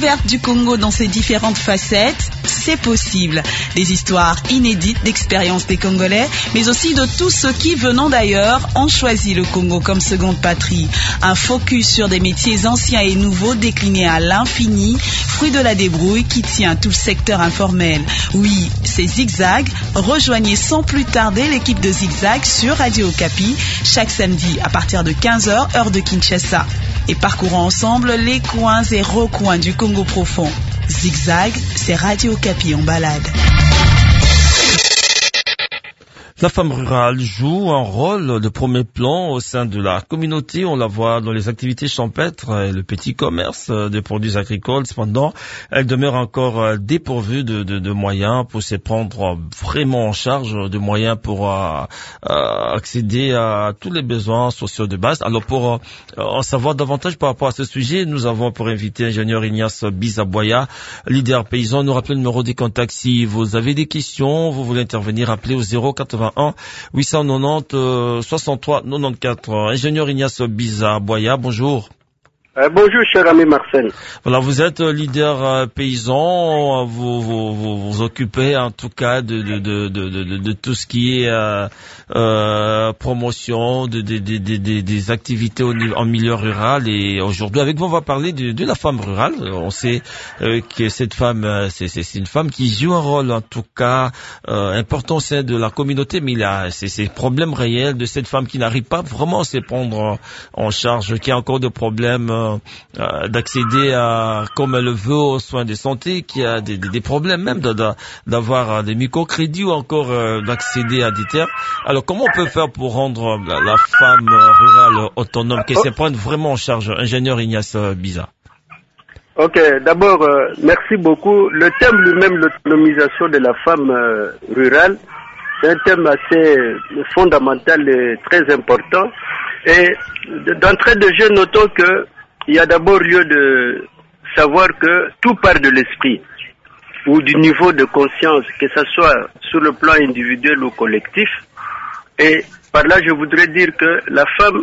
découverte du Congo dans ses différentes facettes, c'est possible. Des histoires inédites d'expériences des Congolais, mais aussi de tous ceux qui, venant d'ailleurs, ont choisi le Congo comme seconde patrie. Un focus sur des métiers anciens et nouveaux déclinés à l'infini, fruit de la débrouille qui tient tout le secteur informel. Oui, c'est Zigzag. Rejoignez sans plus tarder l'équipe de Zigzag sur Radio Okapi, chaque samedi à partir de 15h, heure de Kinshasa. Et parcourons ensemble les coins et recoins du Congo profond. Zigzag, c'est Radio Okapi en balade. La femme rurale joue un rôle de premier plan au sein de la communauté. On la voit dans les activités champêtres et le petit commerce des produits agricoles. Cependant, elle demeure encore dépourvue de moyens pour se prendre vraiment en charge, de moyens pour accéder à tous les besoins sociaux de base. Alors, pour en savoir davantage par rapport à ce sujet, nous avons pour invité ingénieur Ignace Bizaboya, leader paysan. Nous rappelons le numéro des contacts. Si vous avez des questions, vous voulez intervenir, appelez au 081 890 63 94. Ingénieur Ignace Bizaboya, bonjour. Bonjour, cher ami Marcel. Voilà, vous êtes leader paysan, vous occupez en tout cas de tout ce qui est promotion des activités en milieu rural. Et aujourd'hui, avec vous, on va parler de la femme rurale. On sait que cette femme, c'est une femme qui joue un rôle en tout cas important au sein de la communauté, mais il y a ces problèmes réels de cette femme qui n'arrive pas vraiment à se prendre en charge, qui a encore des problèmes d'accéder à, comme elle le veut, aux soins de santé, qui a des problèmes même d'avoir des microcrédits ou encore d'accéder à des terres. Alors, comment on peut faire pour rendre la femme rurale autonome, qu'elle se prenne vraiment en charge? Ingénieur Ignace Biza. Ok, d'abord, merci beaucoup. Le thème lui-même, l'autonomisation de la femme rurale, c'est un thème assez fondamental et très important. Et d'entrée de jeu, notons que il y a d'abord lieu de savoir que tout part de l'esprit ou du niveau de conscience, que ce soit sur le plan individuel ou collectif. Et par là, je voudrais dire que la femme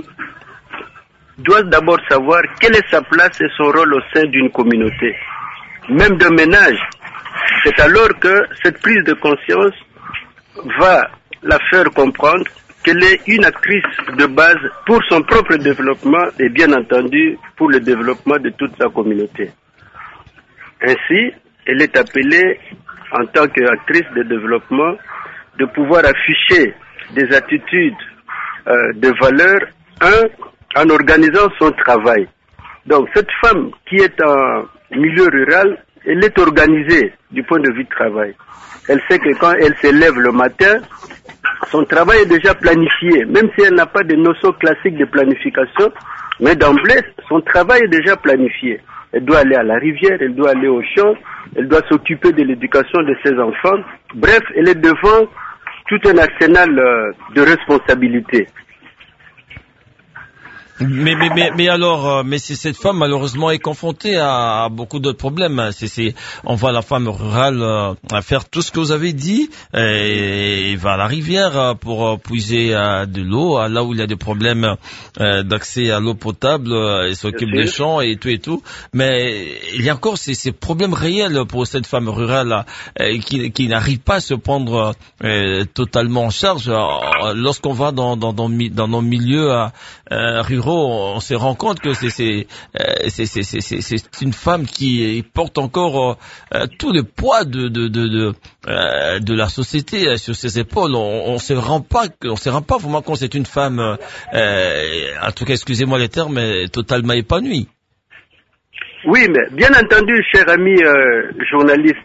doit d'abord savoir quelle est sa place et son rôle au sein d'une communauté, même d'un ménage. C'est alors que cette prise de conscience va la faire comprendre qu'elle est une actrice de base pour son propre développement et bien entendu pour le développement de toute sa communauté. Ainsi, elle est appelée en tant qu'actrice de développement de pouvoir afficher des attitudes de valeur, en organisant son travail. Donc cette femme qui est en milieu rural, elle est organisée du point de vue du travail. Elle sait que quand elle se lève le matin, son travail est déjà planifié, même si elle n'a pas de notion classique de planification, mais d'emblée, son travail est déjà planifié. Elle doit aller à la rivière, elle doit aller au champ, elle doit s'occuper de l'éducation de ses enfants. Bref, elle est devant tout un arsenal de responsabilités. Mais alors, mais si cette femme malheureusement est confrontée à beaucoup d'autres problèmes, on voit la femme rurale faire tout ce que vous avez dit, et va à la rivière pour puiser de l'eau, là où il y a des problèmes d'accès à l'eau potable, et s'occupe des champs et tout. Mais il y a encore ces problèmes réels pour cette femme rurale qui n'arrive pas à se prendre totalement en charge. Lorsqu'on va dans nos milieux ruraux, on se rend compte que c'est une femme qui porte encore tout le poids de la société sur ses épaules. On se rend pas vraiment compte. C'est une femme, en tout cas, excusez-moi les termes, mais totalement épanouie. Oui, mais bien entendu, cher ami journaliste,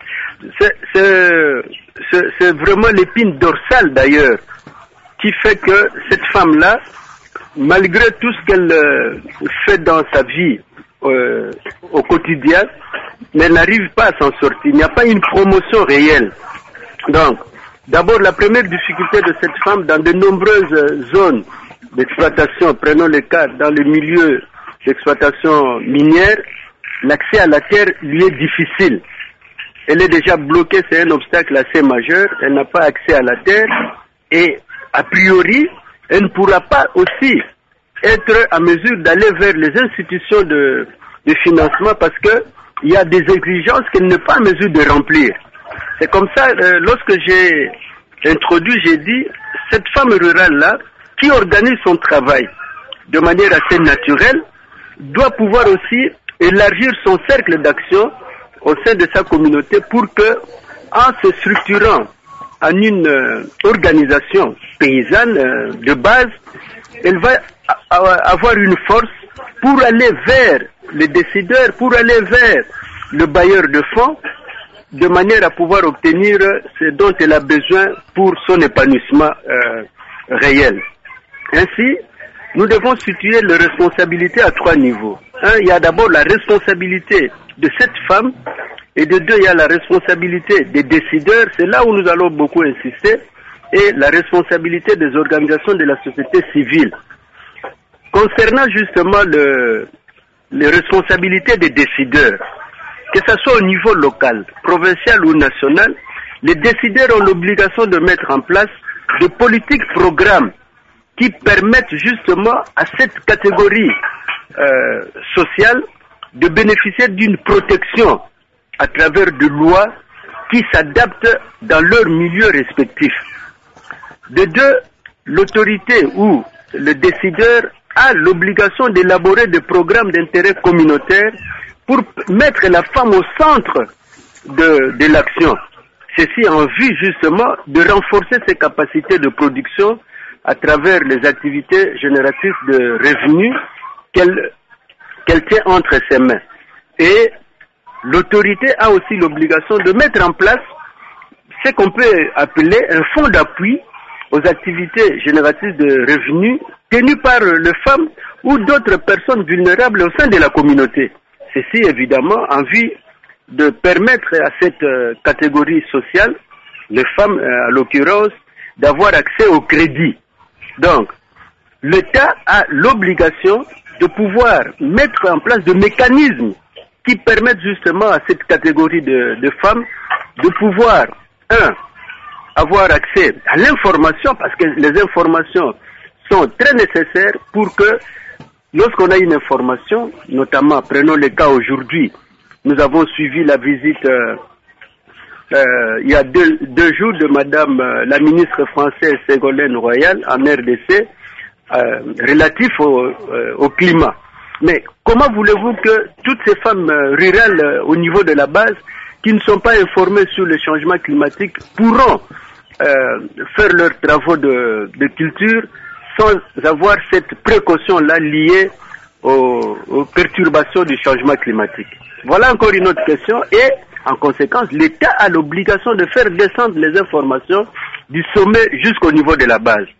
c'est vraiment l'épine dorsale d'ailleurs qui fait que cette femme-là, malgré tout ce qu'elle fait dans sa vie au quotidien, mais elle n'arrive pas à s'en sortir. Il n'y a pas une promotion réelle. Donc, d'abord, la première difficulté de cette femme, dans de nombreuses zones d'exploitation, prenons le cas dans le milieu d'exploitation minière, l'accès à la terre lui est difficile. Elle est déjà bloquée, c'est un obstacle assez majeur, elle n'a pas accès à la terre et, a priori, elle ne pourra pas aussi être à mesure d'aller vers les institutions de financement parce que il y a des exigences qu'elle n'est pas en mesure de remplir. C'est comme ça, lorsque j'ai introduit, j'ai dit, cette femme rurale-là, qui organise son travail de manière assez naturelle, doit pouvoir aussi élargir son cercle d'action au sein de sa communauté pour que, en se structurant en une organisation paysanne de base, elle va avoir une force pour aller vers les décideurs, pour aller vers le bailleur de fonds, de manière à pouvoir obtenir ce dont elle a besoin pour son épanouissement réel. Ainsi, nous devons situer les responsabilités à 3 niveaux. Il y a d'abord la responsabilité de cette femme, et de 2, il y a la responsabilité des décideurs, c'est là où nous allons beaucoup insister, et la responsabilité des organisations de la société civile. Concernant justement les responsabilités des décideurs, que ce soit au niveau local, provincial ou national, les décideurs ont l'obligation de mettre en place des politiques programmes qui permettent justement à cette catégorie sociale de bénéficier d'une protection à travers des lois qui s'adaptent dans leur milieu respectif. De 2, l'autorité ou le décideur a l'obligation d'élaborer des programmes d'intérêt communautaire pour mettre la femme au centre de l'action. Ceci en vue justement de renforcer ses capacités de production à travers les activités génératrices de revenus qu'elle tient entre ses mains. Et l'autorité a aussi l'obligation de mettre en place ce qu'on peut appeler un fonds d'appui aux activités génératrices de revenus tenues par les femmes ou d'autres personnes vulnérables au sein de la communauté. Ceci évidemment en vue de permettre à cette catégorie sociale, les femmes à l'occurrence, d'avoir accès au crédit. Donc, l'État a l'obligation de pouvoir mettre en place des mécanismes qui permettent justement à cette catégorie de femmes de pouvoir, avoir accès à l'information, parce que les informations sont très nécessaires pour que, lorsqu'on a une information, notamment, prenons le cas aujourd'hui, nous avons suivi la visite il y a deux jours de madame la ministre française Ségolène Royal en RDC, relatif au climat. Mais comment voulez-vous que toutes ces femmes rurales au niveau de la base, qui ne sont pas informées sur le changement climatique, pourront faire leurs travaux de culture sans avoir cette précaution-là liée aux perturbations du changement climatique? Voilà encore une autre question, et en conséquence, l'État a l'obligation de faire descendre les informations du sommet jusqu'au niveau de la base.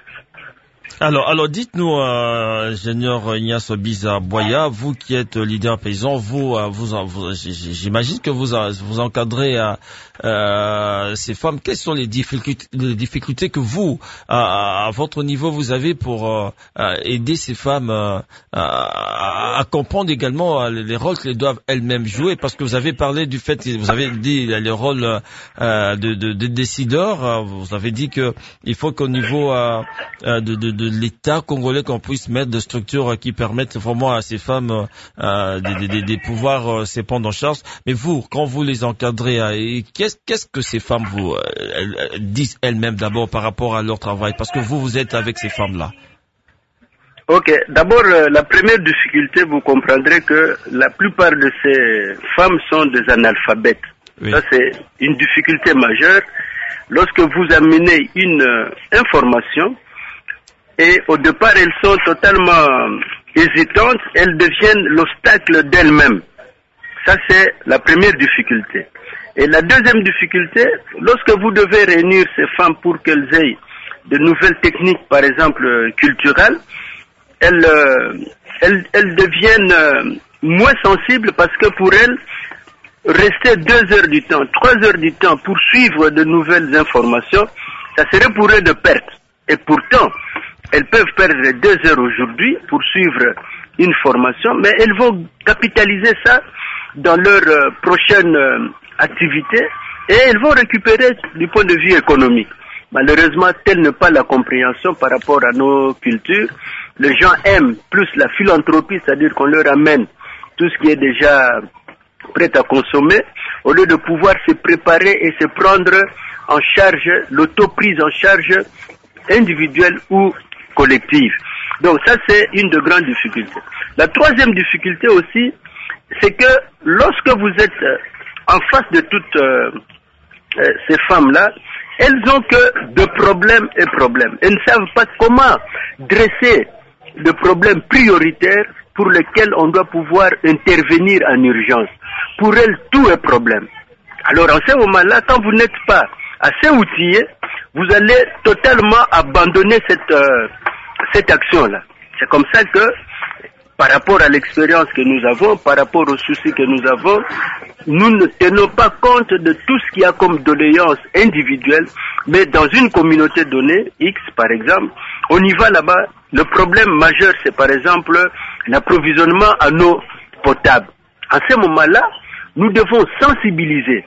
Alors dites-nous, ingénieur Ignace Biza Boya, vous qui êtes leader paysan, vous j'imagine que vous encadrez ces femmes. Quelles sont les difficultés que vous, à votre niveau, vous avez pour aider ces femmes à comprendre également les rôles qu'elles doivent elles-mêmes jouer? Parce que vous avez parlé du fait, vous avez dit le rôle de décideur. Vous avez dit que il faut qu'au niveau de l'État congolais, qu'on puisse mettre des structures qui permettent vraiment à ces femmes de pouvoir se prendre en charge. Mais vous, quand vous les encadrez, qu'est-ce que ces femmes elles disent elles-mêmes d'abord par rapport à leur travail? Parce que vous êtes avec ces femmes-là. Ok, d'abord la première difficulté, vous comprendrez que la plupart de ces femmes sont des analphabètes. Oui. Ça c'est une difficulté majeure. Lorsque vous amenez une information, et au départ elles sont totalement hésitantes, elles deviennent l'obstacle d'elles-mêmes. Ça c'est la première difficulté. Et la deuxième difficulté, lorsque vous devez réunir ces femmes pour qu'elles aient de nouvelles techniques, par exemple culturelles, elles deviennent moins sensibles, parce que pour elles, rester 2 heures du temps, 3 heures du temps pour suivre de nouvelles informations, ça serait pour elles de perte. Et pourtant, elles peuvent perdre 2 heures aujourd'hui pour suivre une formation, mais elles vont capitaliser ça dans leur prochaine activité, et elles vont récupérer du point de vue économique. Malheureusement, telle n'est pas la compréhension par rapport à nos cultures. Les gens aiment plus la philanthropie, c'est-à-dire qu'on leur amène tout ce qui est déjà prêtes à consommer, au lieu de pouvoir se préparer et se prendre en charge, l'autoprise en charge individuelle ou collective. Donc ça, c'est une de grandes difficultés. La troisième difficulté aussi, c'est que lorsque vous êtes en face de toutes ces femmes-là, elles ont que de problèmes et problèmes. Elles ne savent pas comment dresser le problème prioritaire pour lequel on doit pouvoir intervenir en urgence. Pour elles, tout est problème. Alors en ce moment-là, quand vous n'êtes pas assez outillé, vous allez totalement abandonner cette action-là. C'est comme ça que, par rapport à l'expérience que nous avons, par rapport aux soucis que nous avons, nous ne tenons pas compte de tout ce qu'il y a comme doléance individuelle, mais dans une communauté donnée, X par exemple, on y va là-bas, le problème majeur c'est par exemple l'approvisionnement en eau potable. À ce moment-là, nous devons sensibiliser,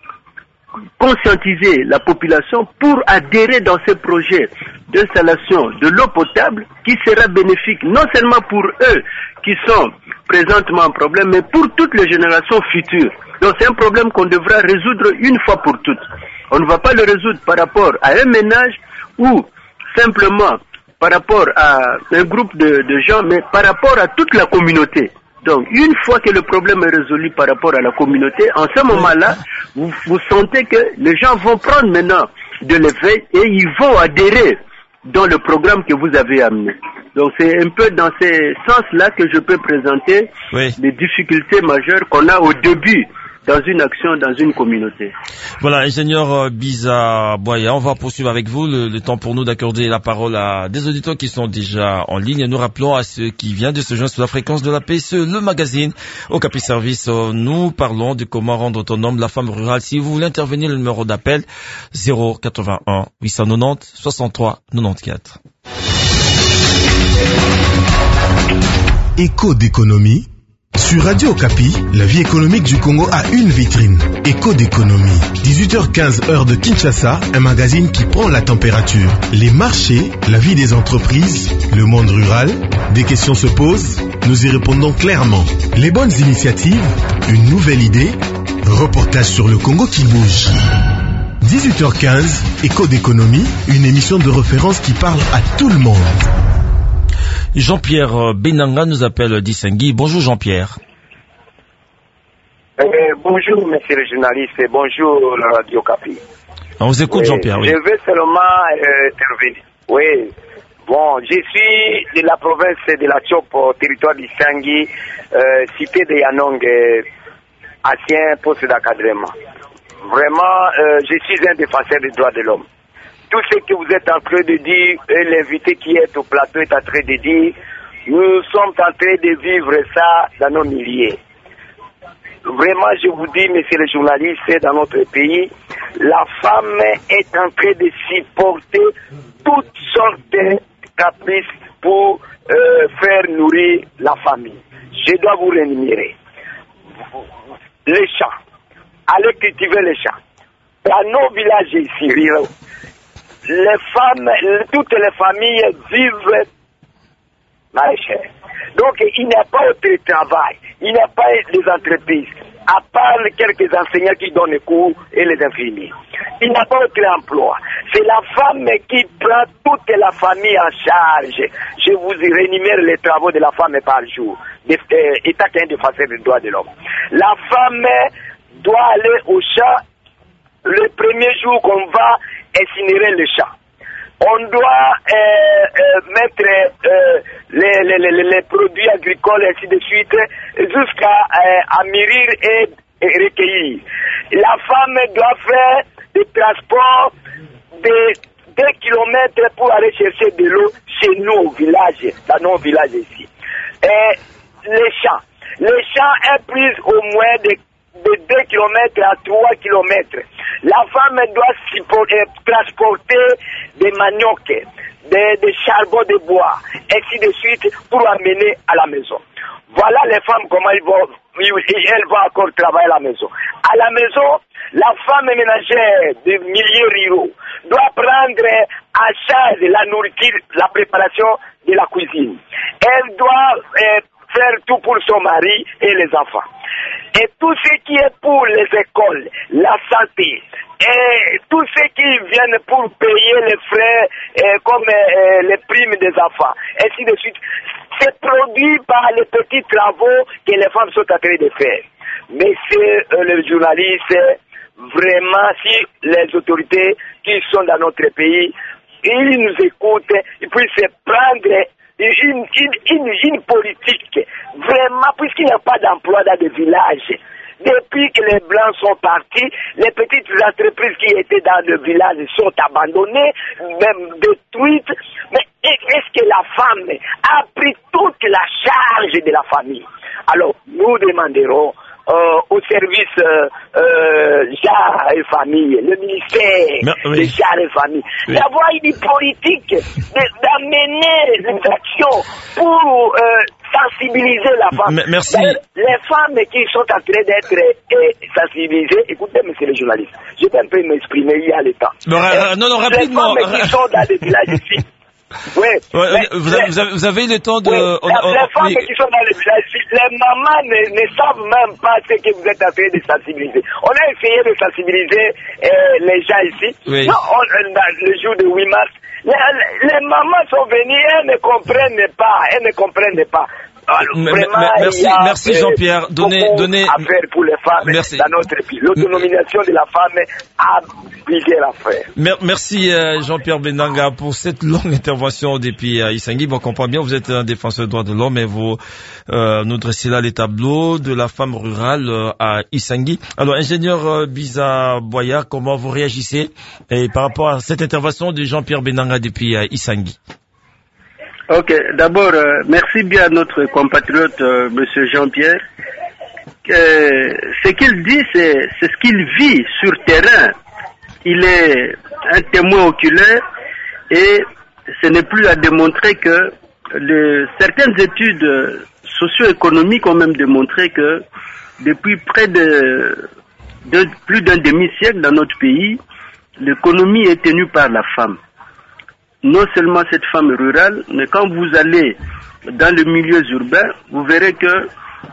conscientiser la population pour adhérer dans ces projets d'installation de l'eau potable qui sera bénéfique non seulement pour eux qui sont présentement en problème, mais pour toutes les générations futures. Donc c'est un problème qu'on devra résoudre une fois pour toutes. On ne va pas le résoudre par rapport à un ménage ou simplement par rapport à un groupe de gens, mais par rapport à toute la communauté. Donc, une fois que le problème est résolu par rapport à la communauté, en ce moment-là, vous sentez que les gens vont prendre maintenant de l'éveil et ils vont adhérer dans le programme que vous avez amené. Donc, c'est un peu dans ces sens-là que je peux présenter les difficultés majeures qu'on a au début dans une action, dans une communauté. Voilà, ingénieur Biza Boya, on va poursuivre avec vous le temps pour nous d'accorder la parole à des auditeurs qui sont déjà en ligne. Nous rappelons à ceux qui viennent de se joindre sur la fréquence de la PSE, le magazine au Capi Service. Nous parlons de comment rendre autonome la femme rurale. Si vous voulez intervenir, le numéro d'appel 081 890 63 94. Écho d'économie. Sur Radio Okapi, la vie économique du Congo a une vitrine. Écho d'économie. 18h15 heure de Kinshasa, un magazine qui prend la température. Les marchés, la vie des entreprises, le monde rural. Des questions se posent, nous y répondons clairement. Les bonnes initiatives, une nouvelle idée, reportage sur le Congo qui bouge. 18h15, Écho d'économie, une émission de référence qui parle à tout le monde. Jean-Pierre Benanga nous appelle d'Issengui. Bonjour Jean-Pierre. Bonjour monsieur le journaliste, bonjour la Radio Capi. On vous écoute Jean-Pierre. Oui. Je veux seulement intervenir. Oui. Bon, je suis de la province de la Tchop, territoire d'Issengui, cité de Yanong, ancien poste d'encadrement. Vraiment, je suis un défenseur des droits de l'homme. Tout ce que vous êtes en train de dire, et l'invité qui est au plateau est en train de dire, nous sommes en train de vivre ça dans nos milliers. Vraiment, je vous dis, monsieur le journaliste, dans notre pays, la femme est en train de supporter toutes sortes de caprices pour faire nourrir la famille. Je dois vous rémunérer. Les champs. Allez cultiver les champs. Dans nos villages ici, les femmes, toutes les familles vivent maraîchères. Donc il n'y a pas de travail, il n'y a pas des entreprises, à part quelques enseignants qui donnent les cours et les infirmiers. Il n'y a pas d'autre emploi. C'est la femme qui prend toute la famille en charge. Je vous rémunère les travaux de la femme par jour. État qui est un défenseur des droits de l'homme. La femme doit aller au champ le premier jour qu'on va incinérer le champ. On doit mettre les produits agricoles ainsi de suite jusqu'à amérir et recueillir. La femme doit faire des transports de 2 kilomètres pour aller chercher de l'eau chez nous au village, dans nos villages ici. Et les champs est prise au moins de 2 km à 3 km. La femme doit transporter des maniocs, des charbons de bois, ainsi de suite, pour amener à la maison. Voilà les femmes, comment elles vont encore travailler à la maison. À la maison, la femme ménagère de milieux ruraux doit prendre en charge la nourriture, la préparation de la cuisine. Elle doit faire tout pour son mari et les enfants. Et tout ce qui est pour les écoles, la santé, et tous ceux qui viennent pour payer les frais comme les primes des enfants, ainsi de suite, c'est produit par les petits travaux que les femmes sont en train de faire. Messieurs les journalistes, vraiment, si les autorités qui sont dans notre pays, ils nous écoutent, ils puissent prendre une politique, vraiment, puisqu'il n'y a pas d'emploi dans des villages. Depuis que les Blancs sont partis, les petites entreprises qui étaient dans le village sont abandonnées, même détruites. Mais est-ce que la femme a pris toute la charge de la famille? Alors, nous demanderons au service genre et famille, le ministère de genre et famille, d'avoir une politique, d'amener des actions pour sensibiliser la femme. Merci. Les femmes qui sont en train d'être sensibilisées, écoutez, monsieur le journaliste, je vais un peu m'exprimer, il y a le temps. Non, rapidement. Les femmes qui sont dans les villages ici, oui. Vous avez le temps de... Oui. Les femmes qui sont dans les villages, les mamans ne savent même pas ce que vous êtes en train de sensibiliser. On a essayé de sensibiliser les gens ici. Oui. Non, le jour de 8 mars, les mamans sont venues, elles ne comprennent pas. Alors, merci Jean-Pierre. Donnez à faire pour les femmes dans notre pays. L'autonomisation de la femme a brisé l'affaire. Merci Jean-Pierre Bendanga pour cette longue intervention depuis Isangui. Bon, on comprend bien, vous êtes un défenseur des droits de l'homme et vous nous dressez là les tableaux de la femme rurale à Isangui. Alors, ingénieur Biza Boya, comment vous réagissez par rapport à cette intervention de Jean-Pierre Bendanga depuis Isangui? Ok, d'abord, merci bien à notre compatriote, monsieur Jean-Pierre. Ce qu'il dit, c'est ce qu'il vit sur terrain. Il est un témoin oculaire et ce n'est plus à démontrer que certaines études socio-économiques ont même démontré que depuis près de plus d'un demi-siècle dans notre pays, l'économie est tenue par la femme. Non seulement cette femme rurale, mais quand vous allez dans les milieux urbains, vous verrez que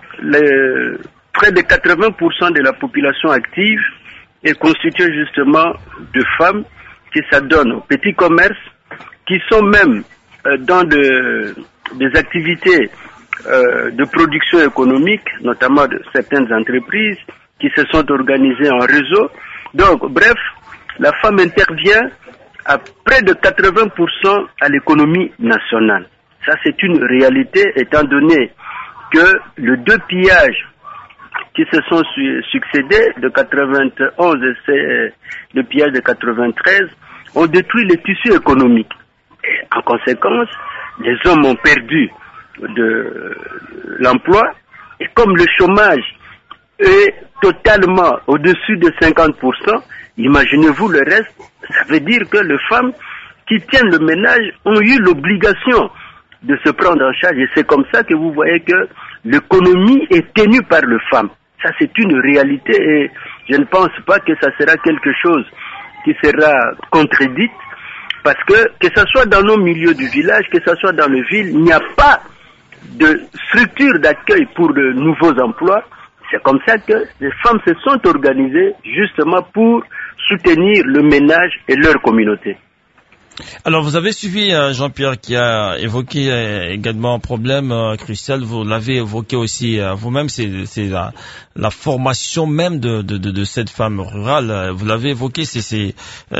près de 80% de la population active est constituée justement de femmes qui s'adonnent au petit commerce, qui sont même dans des activités de production économique, notamment de certaines entreprises qui se sont organisées en réseau. Donc, bref, la femme intervient à près de 80% à l'économie nationale. Ça, c'est une réalité, étant donné que les deux pillages qui se sont succédés de 91 et le pillage de 93 ont détruit les tissus économiques. Et en conséquence, les hommes ont perdu de l'emploi et comme le chômage est totalement au-dessus de 50%, imaginez-vous le reste, ça veut dire que les femmes qui tiennent le ménage ont eu l'obligation de se prendre en charge et c'est comme ça que vous voyez que l'économie est tenue par les femmes. Ça c'est une réalité et je ne pense pas que ça sera quelque chose qui sera contredit parce que ce soit dans nos milieux du village, que ce soit dans les villes, il n'y a pas de structure d'accueil pour de nouveaux emplois. C'est comme ça que les femmes se sont organisées justement pour soutenir le ménage et leur communauté. Alors, vous avez suivi Jean-Pierre qui a évoqué également un problème crucial. Vous l'avez évoqué aussi vous-même, c'est la formation même de cette femme rurale. Vous l'avez évoqué, c'est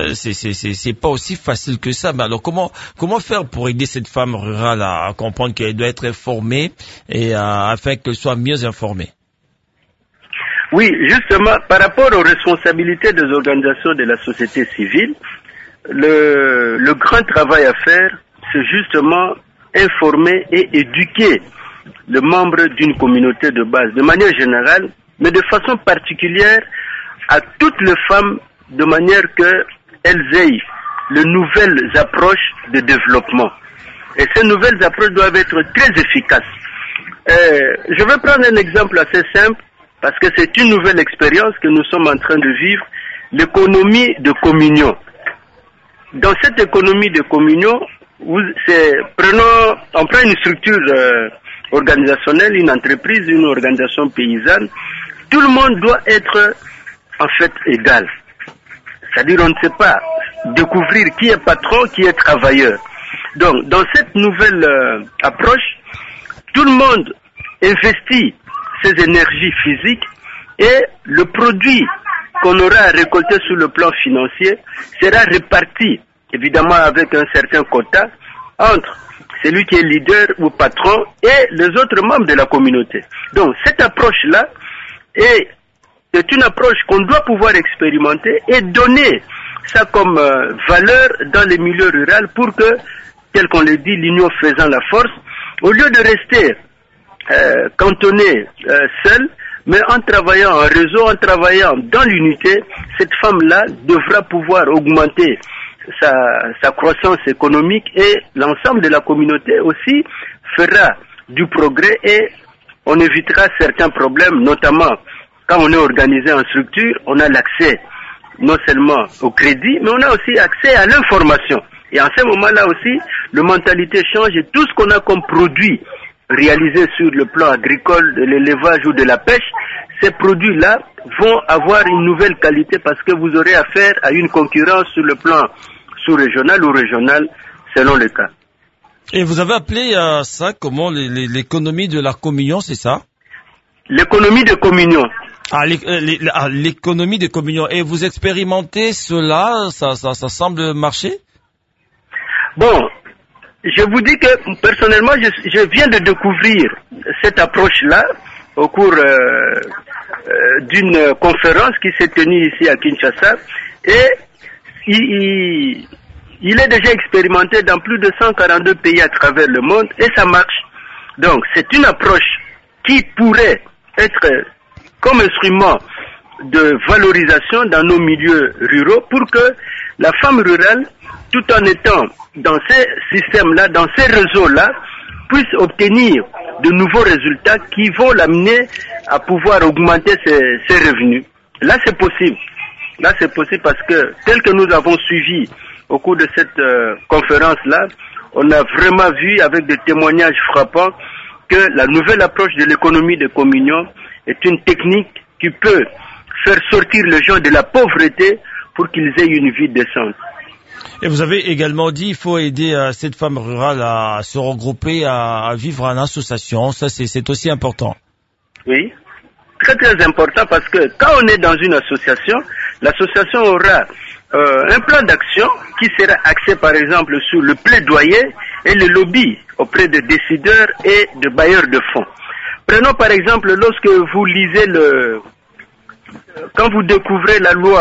pas aussi facile que ça. Mais alors, comment faire pour aider cette femme rurale à comprendre qu'elle doit être formée et afin qu'elle soit mieux informée? Oui, justement, par rapport aux responsabilités des organisations de la société civile, le grand travail à faire, c'est justement informer et éduquer les membres d'une communauté de base, de manière générale, mais de façon particulière à toutes les femmes, de manière qu'elles aient les nouvelles approches de développement. Et ces nouvelles approches doivent être très efficaces. Je vais prendre un exemple assez simple, parce que c'est une nouvelle expérience que nous sommes en train de vivre, l'économie de communion. Dans cette économie de communion, on prend une structure organisationnelle, une entreprise, une organisation paysanne, tout le monde doit être en fait égal. C'est-à-dire on ne sait pas découvrir qui est patron, qui est travailleur. Donc dans cette nouvelle approche, tout le monde investit ses énergies physiques et le produit qu'on aura à récolter sur le plan financier sera réparti, évidemment avec un certain quota, entre celui qui est leader ou patron et les autres membres de la communauté. Donc cette approche-là est une approche qu'on doit pouvoir expérimenter et donner ça comme valeur dans les milieux ruraux pour que, tel qu'on le dit, l'union faisant la force, au lieu de rester cantonné seul, mais en travaillant en réseau, en travaillant dans l'unité, cette femme-là devra pouvoir augmenter sa croissance économique et l'ensemble de la communauté aussi fera du progrès et on évitera certains problèmes, notamment quand on est organisé en structure, on a l'accès non seulement au crédit, mais on a aussi accès à l'information. Et en ce moment-là aussi, la mentalité change et tout ce qu'on a comme produit réalisé sur le plan agricole, de l'élevage ou de la pêche, ces produits-là vont avoir une nouvelle qualité parce que vous aurez affaire à une concurrence sur le plan sous-régional ou régional, selon le cas. Et vous avez appelé ça comment l'économie de la communion, c'est ça? L'économie de communion. L'économie de communion. Et vous expérimentez cela, ça semble marcher? Bon, je vous dis que personnellement, je viens de découvrir cette approche-là au cours d'une conférence qui s'est tenue ici à Kinshasa et il est déjà expérimenté dans plus de 142 pays à travers le monde et ça marche. Donc c'est une approche qui pourrait être comme instrument de valorisation dans nos milieux ruraux pour que la femme rurale, tout en étant dans ces systèmes-là, dans ces réseaux-là, puisse obtenir de nouveaux résultats qui vont l'amener à pouvoir augmenter ses revenus. Là, c'est possible. Là, c'est possible parce que, tel que nous avons suivi au cours de cette conférence-là, on a vraiment vu avec des témoignages frappants que la nouvelle approche de l'économie de communion est une technique qui peut faire sortir les gens de la pauvreté pour qu'ils aient une vie décente. Et vous avez également dit qu'il faut aider cette femme rurale à se regrouper, à vivre en association. Ça, c'est aussi important. Oui, très très important parce que quand on est dans une association, l'association aura un plan d'action qui sera axé par exemple sur le plaidoyer et le lobby auprès des décideurs et de bailleurs de fonds. Prenons par exemple lorsque vous lisez quand vous découvrez la loi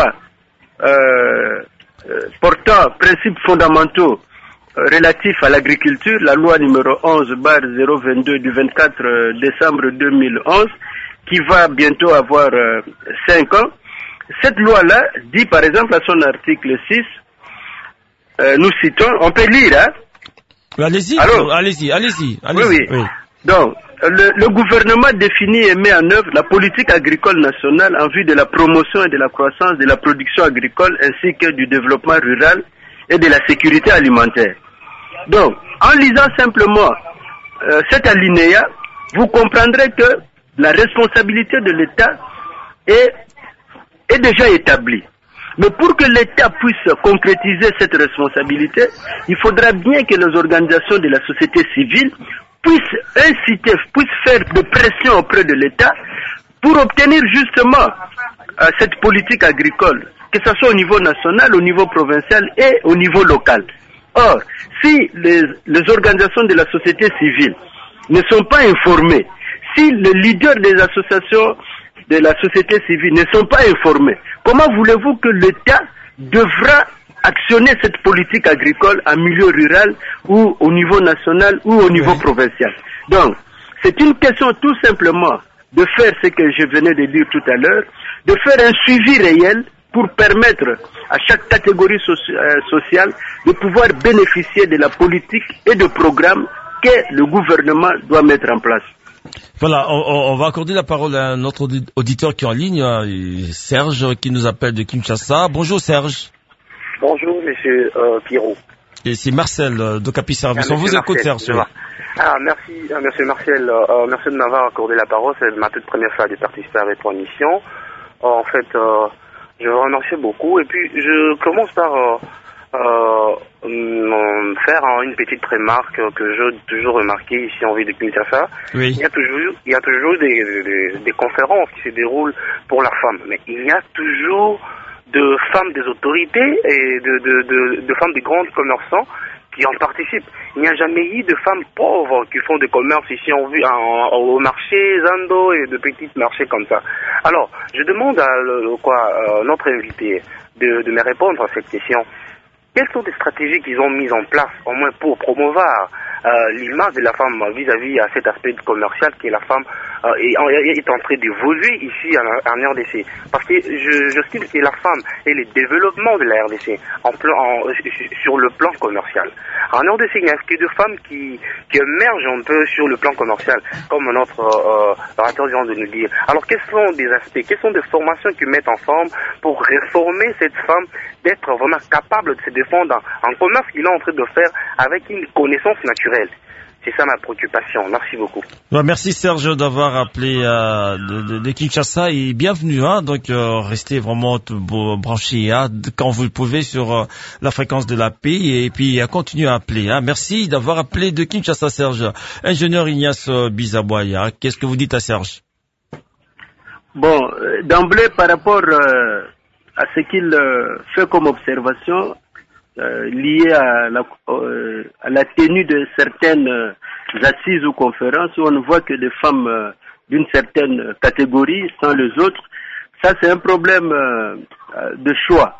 portant principes fondamentaux relatifs à l'agriculture, la loi numéro 11/022 du 24 décembre 2011, qui va bientôt avoir 5 ans. Cette loi-là dit par exemple à son article 6, nous citons, on peut lire, hein? Allez-y, alors, allez-y. Oui. Donc, le gouvernement définit et met en œuvre la politique agricole nationale en vue de la promotion et de la croissance de la production agricole ainsi que du développement rural et de la sécurité alimentaire. Donc, en lisant simplement cet alinéa, vous comprendrez que la responsabilité de l'État est déjà établie. Mais pour que l'État puisse concrétiser cette responsabilité, il faudra bien que les organisations de la société civile puissent inciter, puissent faire de pression auprès de l'État pour obtenir justement cette politique agricole, que ce soit au niveau national, au niveau provincial et au niveau local. Or, si les organisations de la société civile ne sont pas informées, si les leaders des associations de la société civile ne sont pas informés, comment voulez-vous que l'État devra actionner cette politique agricole en milieu rural ou au niveau national ou au niveau provincial? Donc, c'est une question tout simplement de faire ce que je venais de dire tout à l'heure, de faire un suivi réel pour permettre à chaque catégorie sociale de pouvoir bénéficier de la politique et de programmes que le gouvernement doit mettre en place. Voilà, on va accorder la parole à notre auditeur qui est en ligne, Serge, qui nous appelle de Kinshasa. Bonjour Serge. Bonjour Monsieur Pierrot. c'est Marcel de Capi Service. On vous écoute, Serge. Merci, monsieur Marcel. Merci de m'avoir accordé la parole. C'est ma toute première fois de participer à votre émission. En fait, je vous remercie beaucoup. Et puis, je commence par faire une petite remarque que j'ai toujours remarqué ici en ville de Kinshasa. Oui. Il y a toujours des conférences qui se déroulent pour la femme. Mais il y a toujours de femmes des autorités et de femmes des grands commerçants qui en participent. Il n'y a jamais eu de femmes pauvres qui font du commerce ici au marché Zando et de petits marchés comme ça. Alors, je demande à notre invité de me répondre à cette question. Quelles sont les stratégies qu'ils ont mises en place, au moins pour promouvoir l'image de la femme vis-à-vis à cet aspect commercial qui est la femme est en train d'évoluer ici en RDC. Parce que j'estime que la femme et le développement de la RDC sur le plan commercial. En RDC, il n'y a que deux femmes qui émergent un peu sur le plan commercial, comme notre orateur vient de nous dire. Alors, quels sont des aspects, quelles sont des formations qu'ils mettent en forme pour réformer cette femme d'être vraiment capable de se défendre en commerce qu'il est en train de faire avec une connaissance naturelle? C'est ça ma préoccupation. Merci beaucoup. Merci Serge d'avoir appelé de Kinshasa et bienvenue. Donc restez vraiment branchés quand vous le pouvez sur la fréquence de la paix et puis continuez à appeler. Merci d'avoir appelé de Kinshasa, Serge. Ingénieur Ignace Bizaboya, qu'est-ce que vous dites à Serge? Bon, d'emblée par rapport à ce qu'il fait comme observation, lié à la tenue de certaines assises ou conférences où on ne voit que des femmes d'une certaine catégorie sans les autres. Ça, c'est un problème de choix.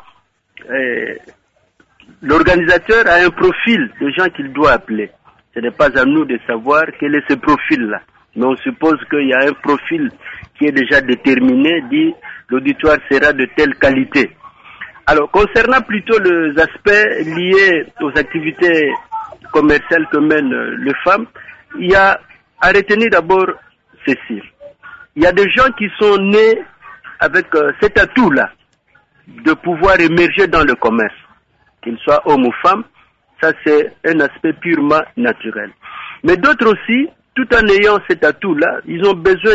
L'organisateur a un profil de gens qu'il doit appeler. Ce n'est pas à nous de savoir quel est ce profil-là. Mais on suppose qu'il y a un profil qui est déjà déterminé, dit l'auditoire sera de telle qualité. Alors, concernant plutôt les aspects liés aux activités commerciales que mènent les femmes, il y a à retenir d'abord ceci. Il y a des gens qui sont nés avec cet atout-là de pouvoir émerger dans le commerce, qu'ils soient hommes ou femmes. Ça, c'est un aspect purement naturel. Mais d'autres aussi, tout en ayant cet atout-là, ils ont besoin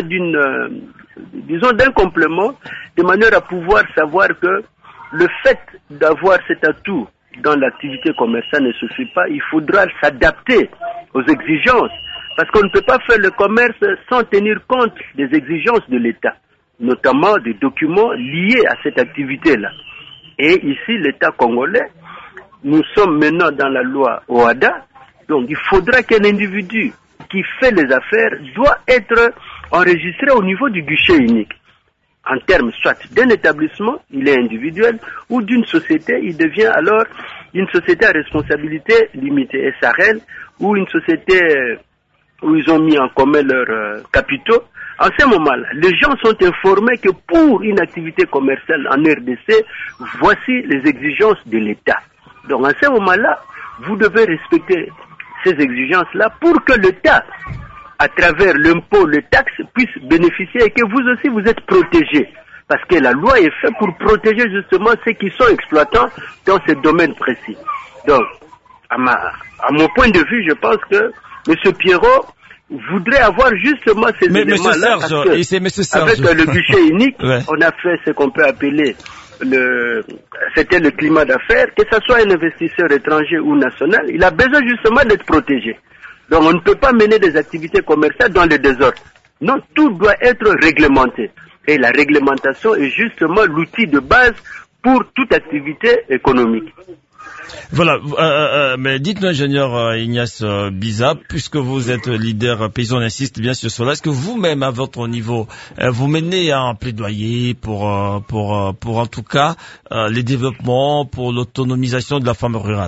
d'un complément de manière à pouvoir savoir que le fait d'avoir cet atout dans l'activité commerciale ne suffit pas. Il faudra s'adapter aux exigences. Parce qu'on ne peut pas faire le commerce sans tenir compte des exigences de l'État, notamment des documents liés à cette activité-là. Et ici, l'État congolais, nous sommes maintenant dans la loi OHADA, donc il faudra qu'un individu qui fait les affaires doit être enregistré au niveau du guichet unique. En termes soit d'un établissement, il est individuel, ou d'une société, il devient alors une société à responsabilité limitée, SARL, ou une société où ils ont mis en commun leurs capitaux. En ce moment-là, les gens sont informés que pour une activité commerciale en RDC, voici les exigences de l'État. Donc en ce moment-là, vous devez respecter ces exigences-là pour que l'État, à travers l'impôt, les taxes, puisse bénéficier et que vous aussi vous êtes protégés. Parce que la loi est faite pour protéger justement ceux qui sont exploitants dans ce domaine précis. Donc, à mon point de vue, je pense que M. Pierrot voudrait avoir justement ces éléments-là. Avec le guichet unique, ouais. On a fait ce qu'on peut appeler c'était le climat d'affaires, que ce soit un investisseur étranger ou national, il a besoin justement d'être protégé. Donc on ne peut pas mener des activités commerciales dans le désordre. Non, tout doit être réglementé. Et la réglementation est justement l'outil de base pour toute activité économique. Voilà, mais dites-nous, ingénieur Ignace Biza, puisque vous êtes leader paysan, on insiste bien sur cela, est-ce que vous-même, à votre niveau, vous menez un plaidoyer pour en tout cas, les développements, pour l'autonomisation de la femme rurale?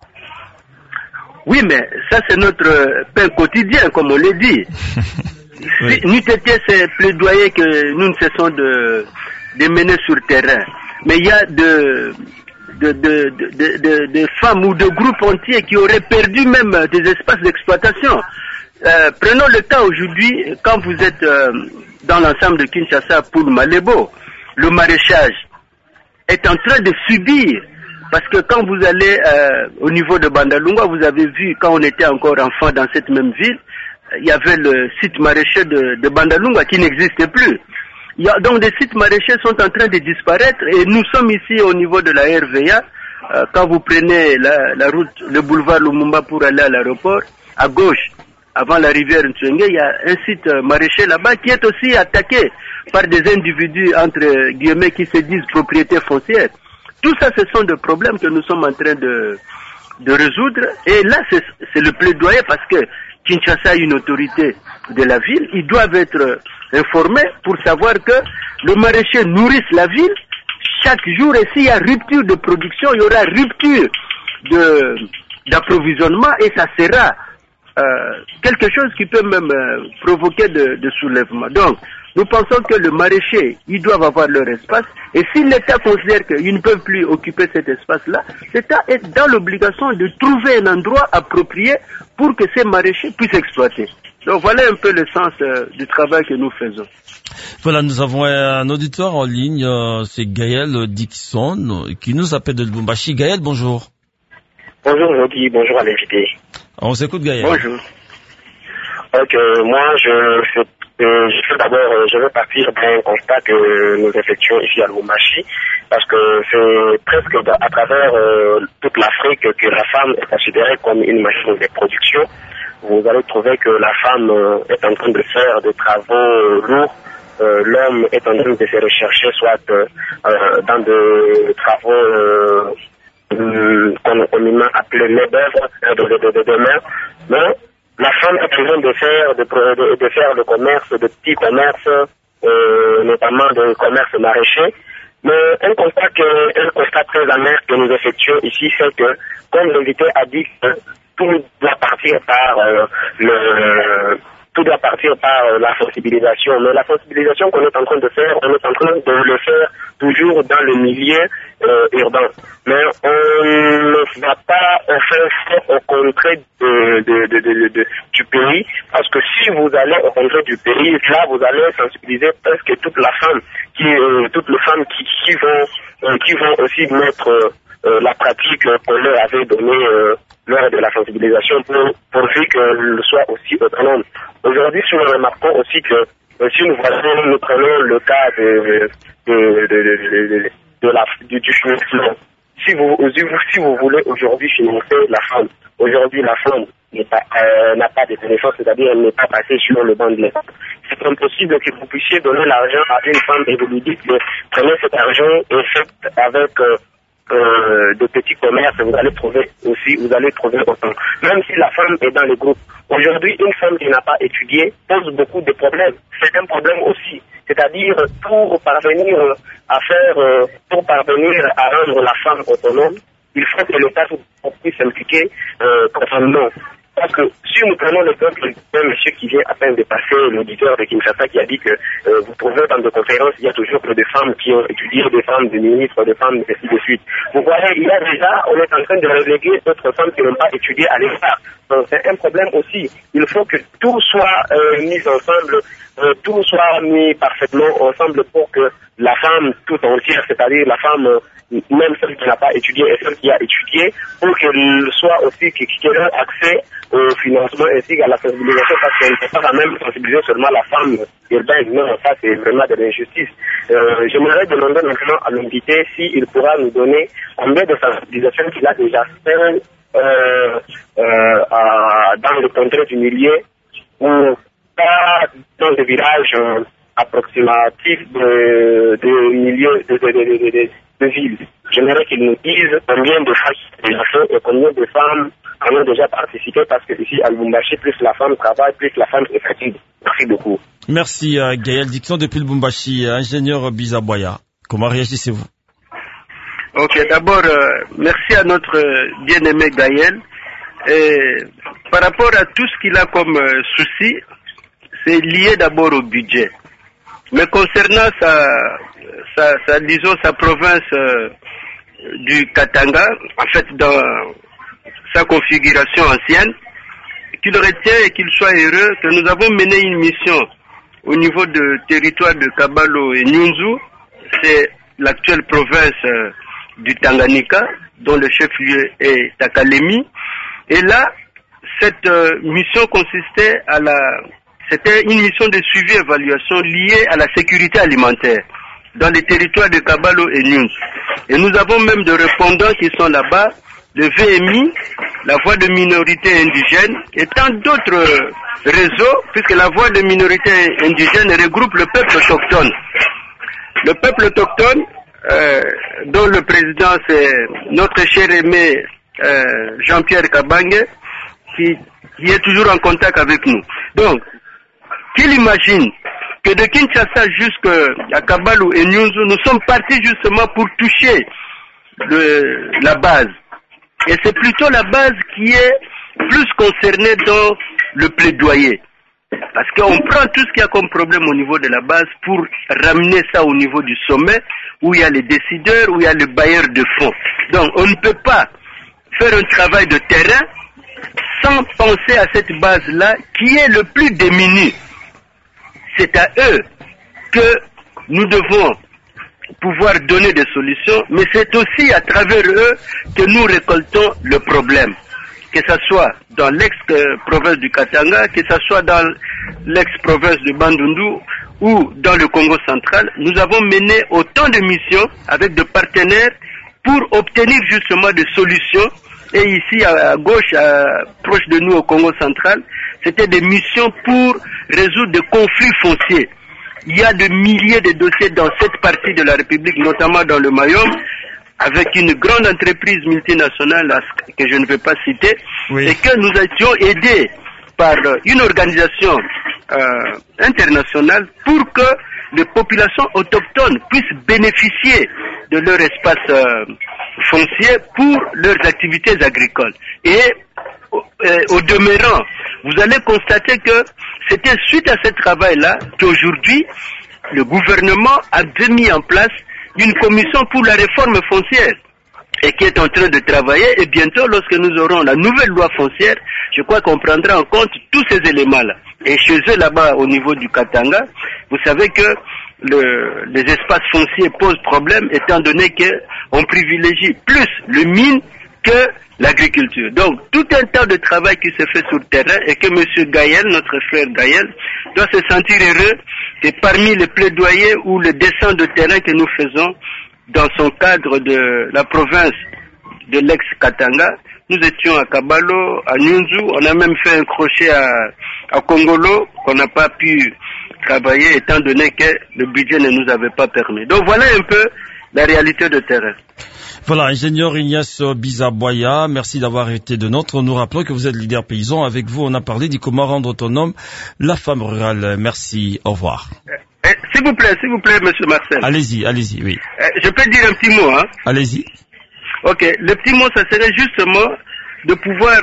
Oui, mais ça c'est notre pain quotidien, comme on le dit. Oui. N'eût été ces plaidoyers que nous ne cessons de mener sur le terrain. Mais il y a de femmes ou de groupes entiers qui auraient perdu même des espaces d'exploitation. Prenons le cas aujourd'hui, quand vous êtes dans l'ensemble de Kinshasa pour Malebo, le maraîchage est en train de subir Parce que quand vous allez au niveau de Bandalunga, vous avez vu, quand on était encore enfant dans cette même ville, il y avait le site maraîcher de Bandalunga qui n'existait plus. Donc des sites maraîchers sont en train de disparaître et nous sommes ici au niveau de la RVA. Quand vous prenez la route, le boulevard Lumumba pour aller à l'aéroport, à gauche, avant la rivière Ntswenge, il y a un site maraîcher là-bas qui est aussi attaqué par des individus, entre guillemets, qui se disent propriétaires foncières. Tout ça, ce sont des problèmes que nous sommes en train de résoudre. Et là, c'est le plaidoyer parce que Kinshasa a une autorité de la ville. Ils doivent être informés pour savoir que le maraîcher nourrisse la ville chaque jour. Et s'il y a rupture de production, il y aura rupture d'approvisionnement et ça sera quelque chose qui peut même provoquer de soulèvement. Donc, nous pensons que le maraîcher, ils doivent avoir leur espace. Et si l'État considère qu'ils ne peuvent plus occuper cet espace-là, l'État est dans l'obligation de trouver un endroit approprié pour que ces maraîchers puissent exploiter. Donc voilà un peu le sens du travail que nous faisons. Voilà, nous avons un auditeur en ligne, c'est Gaël Dixon, qui nous appelle de Lubumbashi. Gaël, bonjour. Bonjour Jody, bonjour à l'invité. On s'écoute Gaël. Bonjour. Donc moi je veux partir d'un constat que nous effectuons ici à Lubumbashi, parce que c'est presque à travers toute l'Afrique que la femme est considérée comme une machine de production. Vous allez trouver que la femme est en train de faire des travaux lourds. L'homme est en train de se rechercher soit dans des travaux qu'on communément appelé les d'œuvre de main, mais la femme est en train de faire le commerce, de petits commerces, notamment de commerce maraîcher. Mais un constat très amer que nous effectuons ici, c'est que, comme l'invité a dit, tout doit partir par la sensibilisation. Mais la sensibilisation qu'on est en train de faire, on est en train de le faire toujours dans le milieu urbain. Mais on ne va pas faire au contraire du pays, parce que si vous allez au contraire du pays, là vous allez sensibiliser presque toutes les femmes qui vont aussi mettre la pratique qu'on leur avait donnée lors de la sensibilisation pourvu qu'elle soit aussi autonome. Aujourd'hui, nous remarquons aussi que si nous prenons le cas du financement, si vous voulez aujourd'hui financer la femme, aujourd'hui la femme n'a pas de connaissances, c'est-à-dire elle n'est pas passée sur le banc de l'État. C'est impossible que vous puissiez donner l'argent à une femme et vous lui dites que prenez cet argent et faites avec de petits commerces, vous allez trouver autant. Même si la femme est dans le groupe. Aujourd'hui, une femme qui n'a pas étudié pose beaucoup de problèmes. C'est un problème aussi. C'est-à-dire, pour parvenir à rendre la femme autonome, il faut que l'État puisse s'impliquer profondément. Parce que si nous prenons l'exemple d'un monsieur qui vient à peine de passer, l'auditeur de Kinshasa qui a dit que vous trouvez dans des conférences, il y a toujours des femmes qui ont étudié, des femmes de ministres, des femmes et ainsi de suite. Vous voyez, il y a déjà, on est en train de reléguer d'autres femmes qui n'ont pas étudié à l'écart. Donc c'est un problème aussi. Il faut que tout soit mis ensemble, tout soit mis parfaitement ensemble pour que la femme tout entière, c'est-à-dire la femme, même celle qui n'a pas étudié et celle qui a étudié, pour qu'elle soit aussi, qu'elle ait accès au financement ainsi qu'à la sensibilisation, parce qu'elle ne peut pas quand même sensibiliser seulement la femme urbaine. Non, ça c'est vraiment de l'injustice. J'aimerais demander maintenant à l'invité s'il pourra nous donner combien de sensibilisation qu'il a déjà fait dans le contrée du milieu ou pas dans le village approximatif de milieu de ville. J'aimerais qu'ils nous disent combien de femmes déjà fait et combien de femmes en ont déjà participé, parce que ici à Lubumbashi, plus la femme travaille, plus la femme est fatiguée. Merci beaucoup. Merci Gaël Dixon depuis Lubumbashi. Ingénieur Bizaboya, comment réagissez-vous? Ok, d'abord, merci à notre bien-aimé Gaël. Et par rapport à tout ce qu'il a comme souci, c'est lié d'abord au budget. Mais concernant sa province du Katanga, en fait dans sa configuration ancienne, qu'il retient et qu'il soit heureux que nous avons mené une mission au niveau de territoire de Kabalo et Nyunzu, c'est l'actuelle province du Tanganyika, dont le chef-lieu est à Kalemi. Et là, cette mission consistait c'était une mission de suivi et évaluation liée à la sécurité alimentaire dans les territoires de Kabalo et Nyunzu. Et nous avons même des répondants qui sont là-bas, le VMI, la Voix de minorité indigène et tant d'autres réseaux, puisque la Voix de minorité indigène regroupe le peuple autochtone. Le peuple autochtone, dont le président c'est notre cher aimé Jean-Pierre Kabange, qui est toujours en contact avec nous. Donc, qu'il imagine que de Kinshasa jusqu'à Kabalo et Nyunzu, nous sommes partis justement pour toucher la base. Et c'est plutôt la base qui est plus concernée dans le plaidoyer. Parce qu'on prend tout ce qu'il y a comme problème au niveau de la base pour ramener ça au niveau du sommet, où il y a les décideurs, où il y a les bailleurs de fonds. Donc on ne peut pas faire un travail de terrain sans penser à cette base-là qui est le plus démunie. C'est à eux que nous devons pouvoir donner des solutions, mais c'est aussi à travers eux que nous récoltons le problème. Que ce soit dans l'ex-province du Katanga, que ce soit dans l'ex-province de Bandundu ou dans le Congo central, nous avons mené autant de missions avec des partenaires pour obtenir justement des solutions. Et ici à gauche, proche de nous au Congo central, c'était des missions pour résoudre des conflits fonciers. Il y a des milliers de dossiers dans cette partie de la République, notamment dans le Mayom, avec une grande entreprise multinationale que je ne vais pas citer, oui. Et que nous étions aidés par une organisation internationale pour que les populations autochtones puissent bénéficier de leur espace foncier pour leurs activités agricoles. Et au demeurant, vous allez constater que c'était suite à ce travail-là qu'aujourd'hui, le gouvernement a mis en place une commission pour la réforme foncière et qui est en train de travailler. Et bientôt, lorsque nous aurons la nouvelle loi foncière, je crois qu'on prendra en compte tous ces éléments-là. Et chez eux, là-bas, au niveau du Katanga, vous savez que les espaces fonciers posent problème étant donné qu'on privilégie plus le mine que l'agriculture. Donc, tout un tas de travail qui se fait sur le terrain et que M. Gaël, notre frère Gaël, doit se sentir heureux que parmi les plaidoyers ou le dessin de terrain que nous faisons dans son cadre de la province de l'ex-Katanga, nous étions à Kabalo, à Nyunzu, on a même fait un crochet à Kongolo qu'on n'a pas pu travailler étant donné que le budget ne nous avait pas permis. Donc voilà un peu la réalité de terrain. Voilà, ingénieur Ignace Bizaboya, merci d'avoir été de nôtre. Nous rappelons que vous êtes leader paysan. Avec vous, on a parlé du comment rendre autonome la femme rurale. Merci, au revoir. S'il vous plaît, monsieur Marcel. Allez-y, oui. Je peux dire un petit mot, hein? Allez-y. Ok, le petit mot, ça serait justement de pouvoir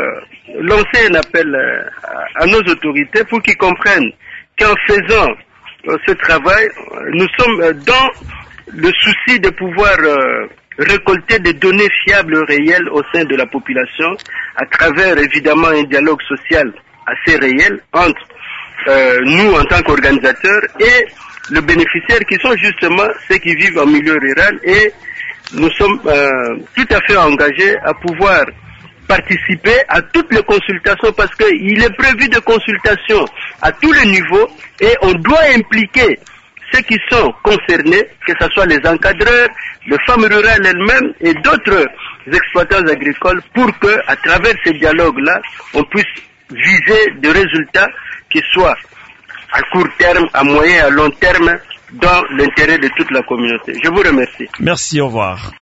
lancer un appel à nos autorités pour qu'ils comprennent qu'en faisant ce travail, nous sommes dans le souci de pouvoir récolter des données fiables réelles au sein de la population à travers évidemment un dialogue social assez réel entre nous en tant qu'organisateurs et le bénéficiaire qui sont justement ceux qui vivent en milieu rural, et nous sommes tout à fait engagés à pouvoir participer à toutes les consultations parce qu'il est prévu de consultations à tous les niveaux et on doit impliquer ceux qui sont concernés, que ce soit les encadreurs, les femmes rurales elles-mêmes et d'autres exploitants agricoles pour que, à travers ces dialogues-là, on puisse viser des résultats qui soient à court terme, à moyen et à long terme dans l'intérêt de toute la communauté. Je vous remercie. Merci, au revoir.